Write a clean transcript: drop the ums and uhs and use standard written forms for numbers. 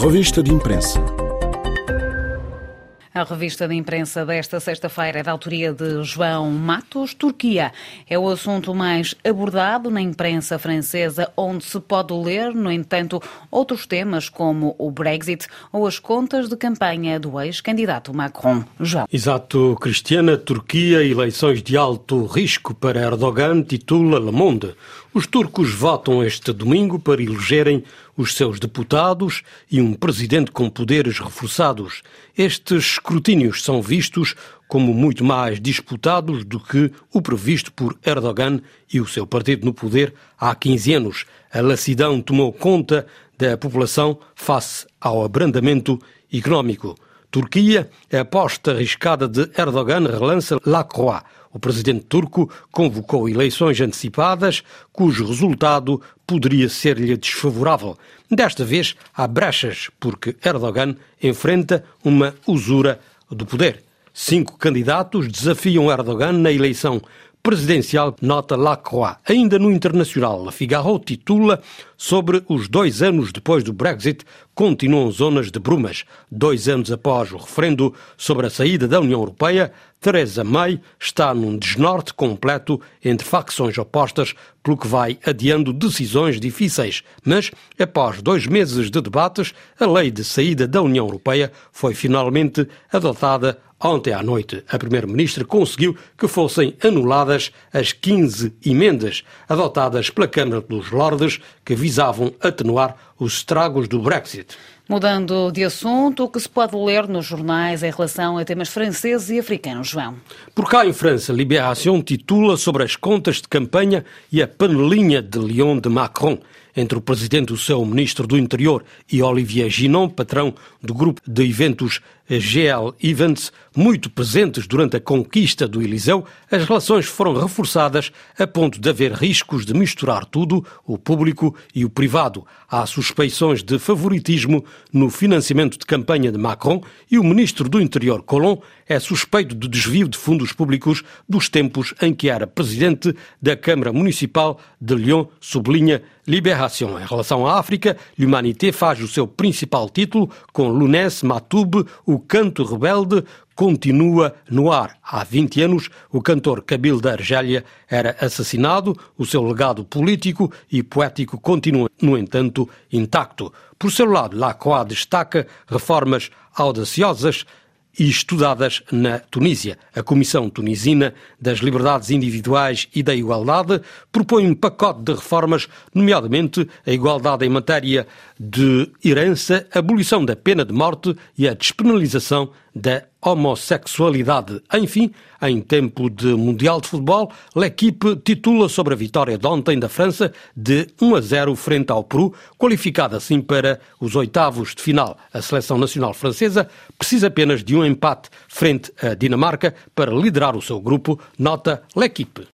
Revista de Imprensa. A revista de imprensa desta sexta-feira é da autoria de João Matos. Turquia é o assunto mais abordado na imprensa francesa, onde se pode ler, no entanto, outros temas como o Brexit ou as contas de campanha do ex-candidato Macron. João. Exato, Cristiana. Turquia, eleições de alto risco para Erdogan, titula Le Monde. Os turcos votam este domingo para elegerem os seus deputados e um presidente com poderes reforçados. Estes escrutínios são vistos como muito mais disputados do que o previsto por Erdogan e o seu partido no poder há 15 anos. A lassidão tomou conta da população face ao abrandamento económico. Turquia, a aposta arriscada de Erdogan relança Lacroix. O presidente turco convocou eleições antecipadas, cujo resultado poderia ser-lhe desfavorável. Desta vez há brechas, porque Erdogan enfrenta uma usura do poder. 5 candidatos desafiam Erdogan na eleição presidencial, nota Lacroix. Ainda no internacional, Le Figaro titula sobre os 2 anos depois do Brexit, continuam zonas de brumas. 2 anos após o referendo sobre a saída da União Europeia, Theresa May está num desnorte completo entre facções opostas, pelo que vai adiando decisões difíceis. Mas, após 2 meses de debates, a lei de saída da União Europeia foi finalmente adotada ontem à noite. A primeira-ministra conseguiu que fossem anuladas as 15 emendas adotadas pela Câmara dos Lordes que visavam atenuar os estragos do Brexit. Mudando de assunto, o que se pode ler nos jornais em relação a temas franceses e africanos, João? Por cá em França, Libération titula sobre as contas de campanha e a panelinha de Lyon de Macron. Entre o presidente e o seu ministro do Interior e Olivier Ginon, patrão do grupo de eventos GL Events, muito presentes durante a conquista do Eliseu, as relações foram reforçadas a ponto de haver riscos de misturar tudo, o público e o privado. Há suspeições de favoritismo no financiamento de campanha de Macron e o ministro do Interior, Collomb, é suspeito de desvio de fundos públicos dos tempos em que era presidente da Câmara Municipal de Lyon, sublinha Libération. Em relação à África, L'Humanité faz o seu principal título com Lounès Matoube, o canto rebelde continua no ar. Há 20 anos, o cantor Kabil da Argélia era assassinado, o seu legado político e poético continua, no entanto, intacto. Por seu lado, Lacroix destaca reformas audaciosas e estudadas na Tunísia. A Comissão Tunisina das Liberdades Individuais e da Igualdade propõe um pacote de reformas, nomeadamente a igualdade em matéria de herança, a abolição da pena de morte e a despenalização da homossexualidade. Enfim, em tempo de Mundial de Futebol, L'Équipe titula sobre a vitória de ontem da França de 1-0 frente ao Peru, qualificada assim para os oitavos de final. A seleção nacional francesa precisa apenas de um empate frente à Dinamarca para liderar o seu grupo, nota L'Équipe.